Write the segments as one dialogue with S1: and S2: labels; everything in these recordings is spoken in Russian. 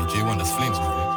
S1: J1, das Flames, my friend.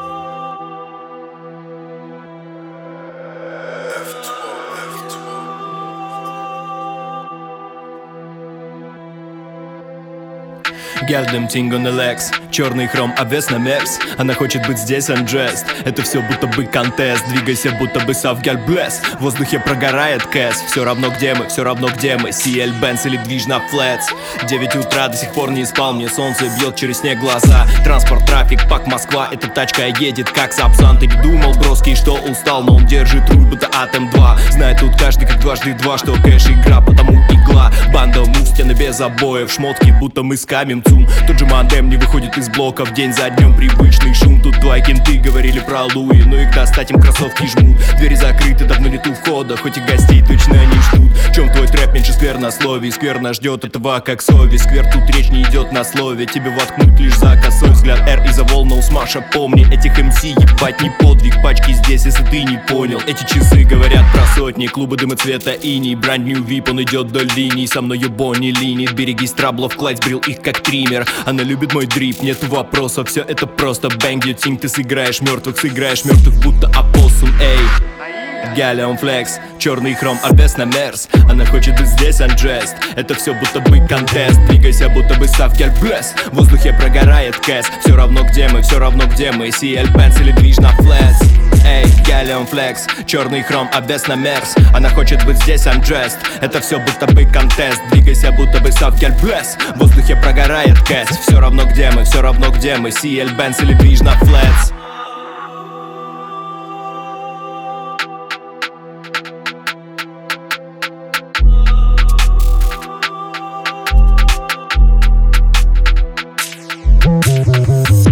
S2: Girl, them ting on the legs. Черный хром, обвес на мерс. Она хочет быть здесь, undressed. Это все будто бы контест. Двигайся, будто бы South Girl Bless. В воздухе прогорает кэс. Все равно где мы, все равно где мы. CL Benz или движ на флетс. 9 утра, до сих пор не спал. Мне солнце бьет через снег глаза. Транспорт, трафик, пак Москва. Эта тачка едет как Сапсан. Ты не думал, броский, что устал, но он держит руль, будто Атом 2. Знает тут каждый, как дважды два, что кэш игра, потому игла. Банда мув, стены без обоев. Шмотки, будто мы скамим ЦУМ. Тот же Мандем не выходит из блоков. День за днем привычный шум. Тут твои кенты говорили про Луи, но их достать им кроссовки жмут. Двери закрыты, давно нет у входа, хоть и гостей точно не ждут. В чем твой трэп, меньше сквернословий. Скверно ждет этого как совесть. Сквер, тут речь не идет на слове. Тебе воткнут лишь за косой взгляд. R из-за волна у смаша, помни. Этих МС ебать не подвиг. Пачки здесь, если ты не понял. Эти часы говорят про сотни. Клубы дыма цвета иней. Brand new VIP, он идет до линий. Со мною Бонни линит. Берегись траблов, Клайд сбрил их как триммер. Она любит мой дрип, нет вопросов. Все это просто бэнг, ютинг. Ты сыграешь мертвых, будто опоссум, эй. Галлион флекс, черный хром, обвес на мерс. Она хочет быть здесь, undressed. Это все будто бы контест. Двигайся, будто бы South Girl Bless. В воздухе прогорает кэс. Все равно где мы, все равно где мы. CL Benz или движ на флетс. Эй, Галлион флекс, черный хром, обвес на мерс. Она хочет быть здесь, undressed. Это все будто бы контест. Двигайся, будто бы South Girl Bless. В воздухе прогорает кэс. Все равно где мы, все равно где мы. CL Benz или движ на флетс.
S3: Boom, boom, boom, boom.